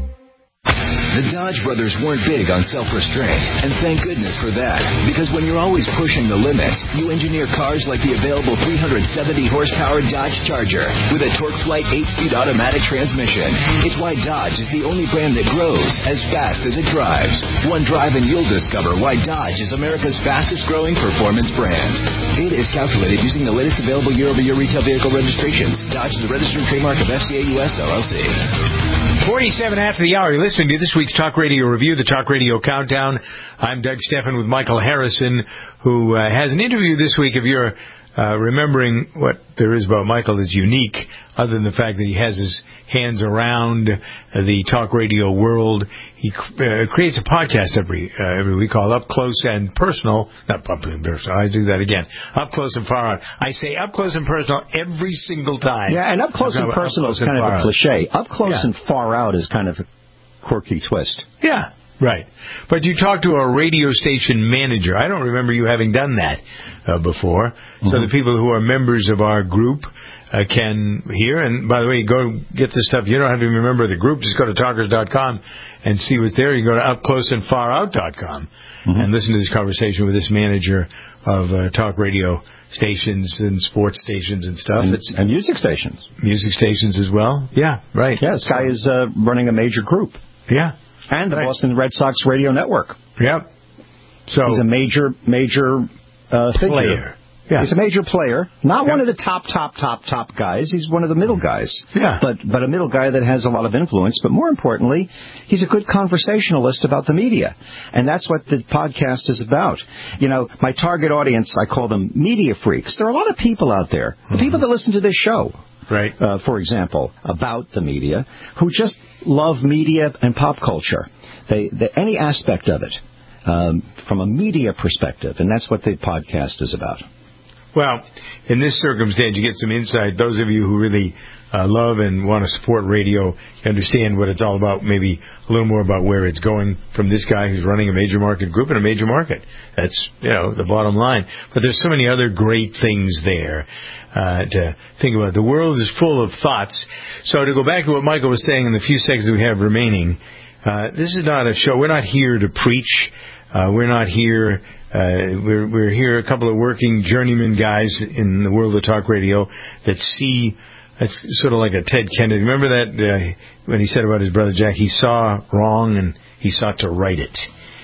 The Dodge brothers weren't big on self-restraint, and thank goodness for that. Because when you're always pushing the limits, you engineer cars like the available three hundred seventy horsepower Dodge Charger with a TorqueFlite eight-speed automatic transmission. It's why Dodge is the only brand that grows as fast as it drives. One drive and you'll discover why Dodge is America's fastest-growing performance brand. Data is calculated using the latest available year-over-year retail vehicle registrations. Dodge is the registered trademark of F C A U S L L C. forty-seven after the hour. You're listening to this week's Talk Radio Review, the Talk Radio Countdown. I'm Doug Steffen with Michael Harrison, who uh, has an interview this week. If you're uh, remembering what there is about Michael is unique, other than the fact that he has his hands around uh, the talk radio world. He uh, creates a podcast every uh, every week called Up Close and Personal. Not Up Close and Personal. I do that again. Up Close and Far Out. I say Up Close and Personal every single time. Yeah, and Up Close and Personal is kind of a cliche. Up Close and Far Out is kind of a quirky twist. Yeah, right. But you talk to a radio station manager. I don't remember you having done that uh, before. Mm-hmm. So the people who are members of our group uh, can hear. And by the way, go get this stuff. You don't have to be a member of the group. Just go to talkers dot com and see what's there. You can go to up close and far out dot com mm-hmm. and listen to this conversation with this manager of uh, talk radio stations and sports stations and stuff. And, it's, and music stations. Music stations as well. Yeah, right. Yeah, this guy is uh, running a major group. Yeah. And the right. Boston Red Sox radio network. Yep. So he's a major, major uh, player. Figure. Yeah. He's a major player. Not yep. one of the top, top, top, top guys. He's one of the middle guys. Yeah. But but a middle guy that has a lot of influence. But more importantly, he's a good conversationalist about the media. And that's what the podcast is about. You know, my target audience, I call them media freaks. There are a lot of people out there, mm-hmm. the people that listen to this show. Right. Uh, for example, about the media, who just love media and pop culture. They, they any aspect of it um, from a media perspective, and that's what the podcast is about. Well, in this circumstance, you get some insight. Those of you who really uh, love and want to support radio, you understand what it's all about, maybe a little more about where it's going from this guy who's running a major market group in a major market. That's, you know, the bottom line. But there's so many other great things there uh, to think about. The world is full of thoughts. So to go back to what Michael was saying in the few seconds we have remaining, uh, this is not a show. We're not here to preach. Uh, we're not here... Uh, we're, we're here, a couple of working journeyman guys in the world of talk radio that see, it's sort of like a Ted Kennedy. Remember that uh, when he said about his brother Jack, he saw wrong and he sought to right it.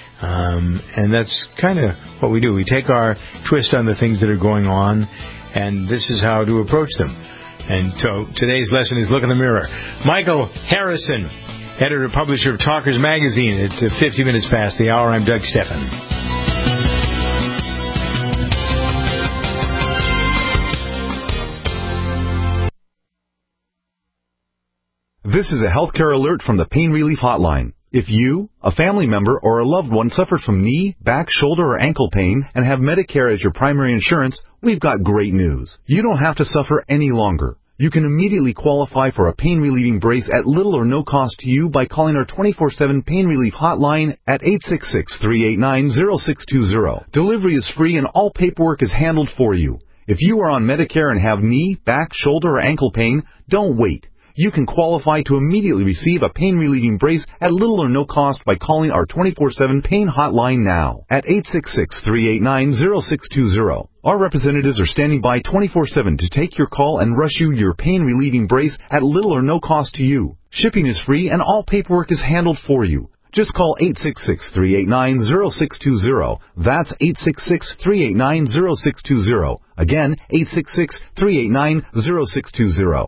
Um, and that's kind of what we do. We take our twist on the things that are going on, and this is how to approach them. And so today's lesson is look in the mirror. Michael Harrison, editor-publisher of Talkers Magazine, at fifty minutes past the hour. I'm Doug Steffen. This is a healthcare alert from the Pain Relief Hotline. If you, a family member, or a loved one suffers from knee, back, shoulder, or ankle pain and have Medicare as your primary insurance, we've got great news. You don't have to suffer any longer. You can immediately qualify for a pain-relieving brace at little or no cost to you by calling our twenty-four seven Pain Relief hotline at eight six six, three eight nine, zero six two zero. Delivery is free and all paperwork is handled for you. If you are on Medicare and have knee, back, shoulder, or ankle pain, don't wait. You can qualify to immediately receive a pain-relieving brace at little or no cost by calling our twenty-four seven Pain Hotline now at eight six six, three eight nine, zero six two zero. Our representatives are standing by twenty-four seven to take your call and rush you your pain-relieving brace at little or no cost to you. Shipping is free and all paperwork is handled for you. Just call eight six six, three eight nine, zero six two zero. That's eight six six, three eight nine, zero six two zero. Again, eight six six, three eight nine, zero six two zero.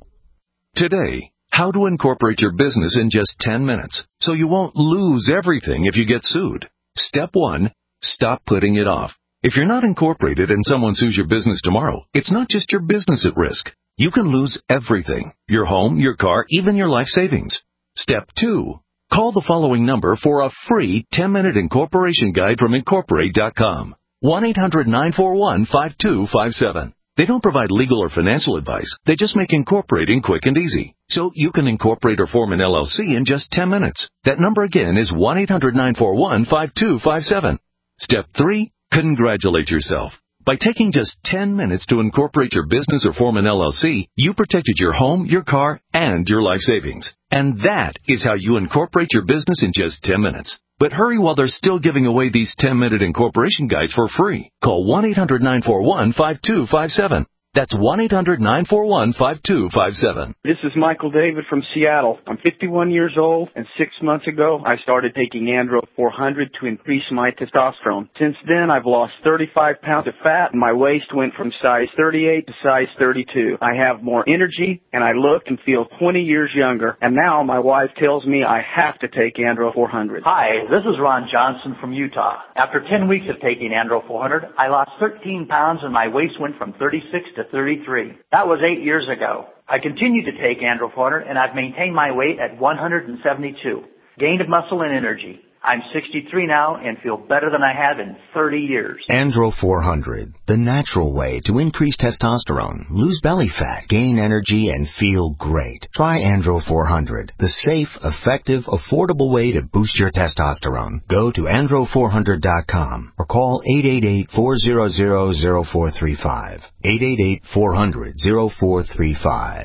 Today, how to incorporate your business in just ten minutes so you won't lose everything if you get sued. Step one, stop putting it off. If you're not incorporated and someone sues your business tomorrow, it's not just your business at risk. You can lose everything, your home, your car, even your life savings. Step two, call the following number for a free ten-minute incorporation guide from Incorporate dot com. one eight hundred, nine four one, five two five seven. They don't provide legal or financial advice. They just make incorporating quick and easy. So you can incorporate or form an L L C in just ten minutes. That number again is one eight hundred, nine four one, five two five seven. Step three, congratulate yourself. By taking just ten minutes to incorporate your business or form an L L C, you protected your home, your car, and your life savings. And that is how you incorporate your business in just ten minutes. But hurry while they're still giving away these ten-minute incorporation guides for free. Call one eight hundred, nine four one, five two five seven. That's one eight hundred, nine four one, five two five seven. This is Michael David from Seattle. I'm fifty-one years old, and six months ago, I started taking Andro four hundred to increase my testosterone. Since then, I've lost thirty-five pounds of fat, and my waist went from size thirty-eight to size thirty-two. I have more energy, and I look and feel twenty years younger. And now my wife tells me I have to take Andro four hundred. Hi, this is Ron Johnson from Utah. After ten weeks of taking Andro four hundred, I lost thirteen pounds, and my waist went from thirty-six to thirty-three. That was eight years ago. I continue to take Andro four hundred, and I've maintained my weight at one hundred seventy-two. Gained muscle and energy. I'm sixty-three now and feel better than I have in thirty years. Andro four hundred, the natural way to increase testosterone, lose belly fat, gain energy, and feel great. Try Andro four hundred, the safe, effective, affordable way to boost your testosterone. Go to andro four hundred dot com or call eight eight eight, four hundred, zero four three five. eight eight eight, four hundred, zero four three five.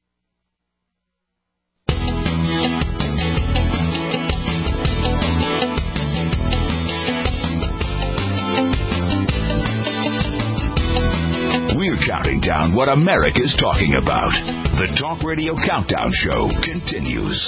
We're counting down what America's talking about. The Talk Radio Countdown Show continues.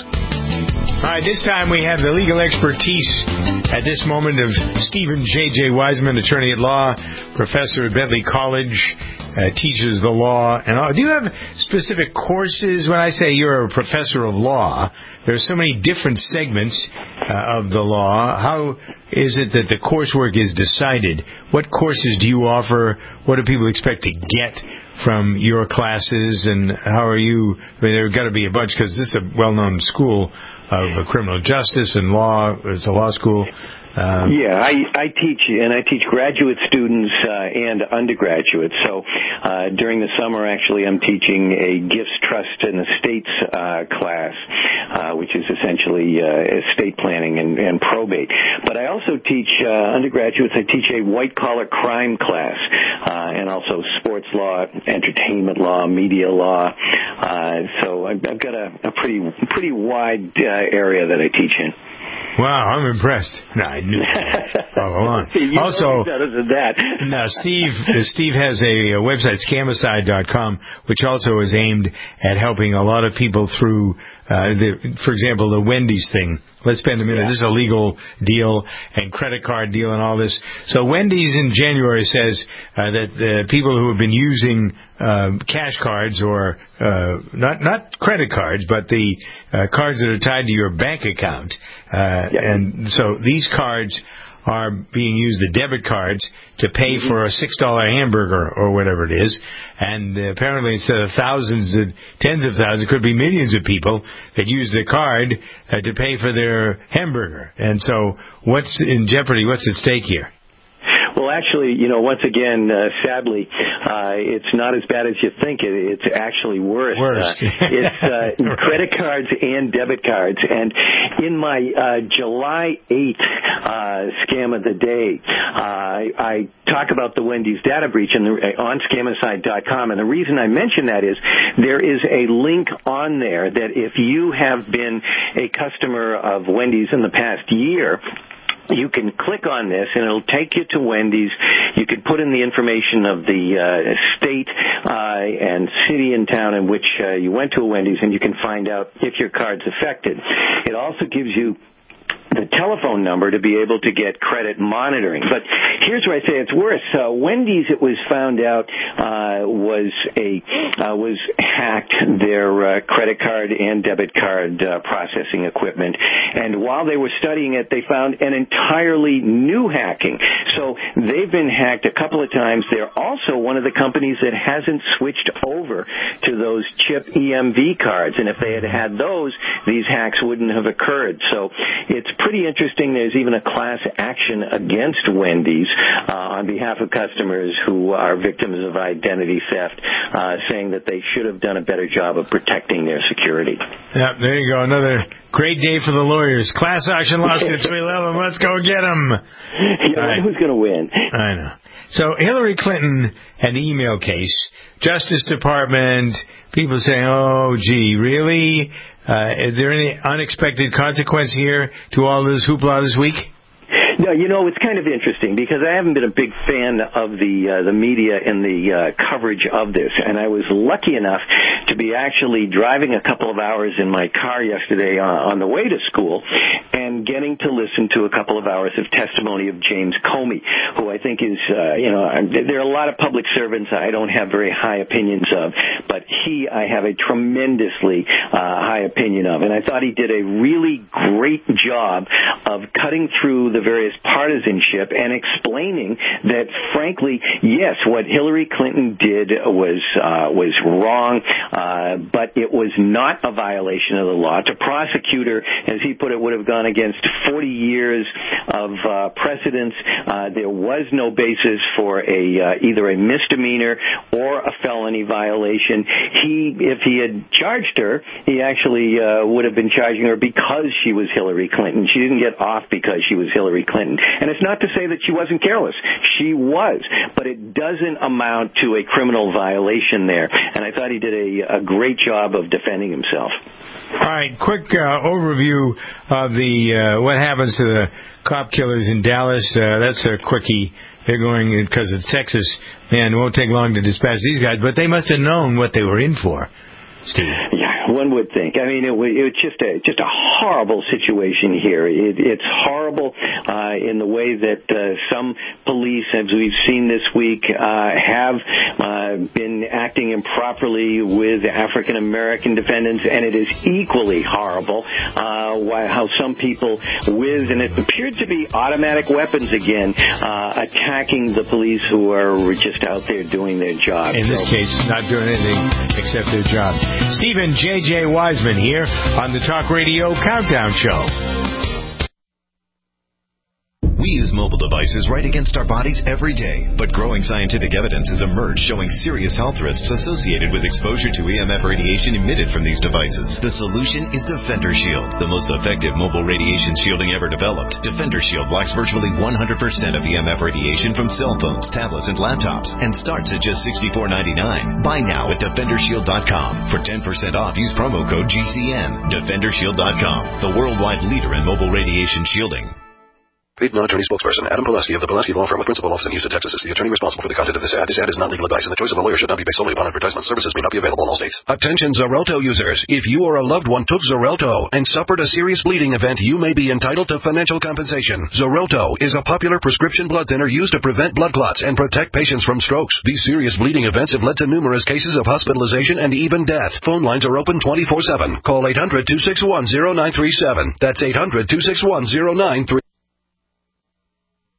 All right, this time we have the legal expertise at this moment of Stephen J J. Wiseman, attorney at law, professor at Bentley College, uh, teaches the law. And all. Do you have specific courses? When I say you're a professor of law, there are so many different segments uh, of the law. How is it that the coursework is decided? What courses do you offer? What do people expect to get from your classes? And how are you? I mean, there have got to be a bunch, because this is a well-known school of criminal justice and law. It's a law school. Um, yeah, I, I teach, and I teach graduate students uh, and undergraduates. So uh, during the summer, actually, I'm teaching a gifts, trust, and estates uh, class, uh, which is essentially uh, estate planning and, and probate. But I also teach uh, undergraduates. I teach a white-collar crime class, uh, and also sports law, entertainment law, media law. Uh, so I've, I've got a, a pretty pretty wide uh, area that I teach in. Wow, I'm impressed. No, I knew that all along. you Also, other than that. now, Steve, Steve has a, a website, scamicide dot com, which also is aimed at helping a lot of people through, uh, the, for example, the Wendy's thing. Let's spend a minute. Yeah. This is a legal deal and credit card deal and all this. So Wendy's in January says uh, that the people who have been using uh, cash cards or uh, not not credit cards, but the uh, cards that are tied to your bank account, uh, yeah. and so these cards are being used, the debit cards, to pay mm-hmm. for a six dollar hamburger or whatever it is. And uh, apparently instead of thousands, and tens of thousands, it could be millions of people that use the card uh, to pay for their hamburger. And so what's in jeopardy? What's at stake here? Well, actually, you know, once again, uh, sadly, uh, it's not as bad as you think. It, it's actually worse. Worse. Uh, it's uh, credit cards and debit cards. And in my uh, July eighth uh, scam of the day, uh, I talk about the Wendy's data breach in the, on scamicide dot com. And the reason I mention that is there is a link on there that if you have been a customer of Wendy's in the past year, you can click on this, and it'll take you to Wendy's. You can put in the information of the uh, state uh, and city and town in which uh, you went to a Wendy's, and you can find out if your card's affected. It also gives you the telephone number to be able to get credit monitoring. But here's where I say it's worse. Uh, Wendy's, it was found out, uh, was a uh, was hacked their uh, credit card and debit card uh, processing equipment. And while they were studying it, they found an entirely new hacking. So they've been hacked a couple of times. They're also one of the companies that hasn't switched over to those chip E M V cards. And if they had had those, these hacks wouldn't have occurred. So it's pretty interesting. There's even a class action against Wendy's uh, on behalf of customers who are victims of identity theft, uh, saying that they should have done a better job of protecting their security. Yeah, there you go. Another great day for the lawyers. Class action lawsuits. We love them. Let's go get them. Yeah, right. Who's going to win? I know. So Hillary Clinton, an email case, Justice Department, people saying, oh, gee, really? Uh, is there any unexpected consequence here to all this hoopla this week? No, you know, it's kind of interesting because I haven't been a big fan of the uh, the media and the uh, coverage of this, and I was lucky enough to be actually driving a couple of hours in my car yesterday uh, on the way to school and getting to listen to a couple of hours of testimony of James Comey, who I think is, uh, you know, there are a lot of public servants I don't have very high opinions of, but he I have a tremendously uh, high opinion of, and I thought he did a really great job of cutting through the various partisanship and explaining that, frankly, yes, what Hillary Clinton did was uh, was wrong, uh, but it was not a violation of the law. To prosecute her, as he put it, would have gone against forty years of uh, precedents. Uh, there was no basis for a uh, either a misdemeanor or a felony violation. He, if he had charged her, he actually uh, would have been charging her because she was Hillary Clinton. She didn't get off because she was Hillary Clinton. And it's not to say that she wasn't careless. She was. But it doesn't amount to a criminal violation there. And I thought he did a, a great job of defending himself. All right, quick uh, overview of the uh, what happens to the cop killers in Dallas. Uh, that's a quickie. They're going, because it's Texas, man, it won't take long to dispatch these guys. But they must have known what they were in for, Steve. Yeah, one would think. I mean, it was, it was just a just a horrible situation here. It, it's horrible uh, in the way that uh, some police, as we've seen this week, uh, have uh, been acting improperly with African American defendants, and it is equally horrible uh, why, how some people with, and it appeared to be automatic weapons again, uh, attacking the police who are just out there doing their job. In this so, case, not doing anything except their job. Stephen J J. Wiseman here on the Talk Radio Countdown Show. We use mobile devices right against our bodies every day, but growing scientific evidence has emerged showing serious health risks associated with exposure to E M F radiation emitted from these devices. The solution is Defender Shield, the most effective mobile radiation shielding ever developed. Defender Shield blocks virtually one hundred percent of E M F radiation from cell phones, tablets, and laptops, and starts at just sixty-four ninety-nine. Buy now at defender shield dot com. For ten percent off, use promo code G C N. defender shield dot com, the worldwide leader in mobile radiation shielding. Paid non-attorney spokesperson Adam Pulaski of the Pulaski Law Firm with principal office in Houston, Texas is the attorney responsible for the content of this ad. This ad is not legal advice, and the choice of a lawyer should not be based solely upon advertisement. Services may not be available in all states. Attention Xarelto users. If you or a loved one took Xarelto and suffered a serious bleeding event, you may be entitled to financial compensation. Xarelto is a popular prescription blood thinner used to prevent blood clots and protect patients from strokes. These serious bleeding events have led to numerous cases of hospitalization and even death. Phone lines are open twenty-four seven. Call eight hundred, two six one, zero nine three seven. That's eight hundred, two six one, zero nine three seven.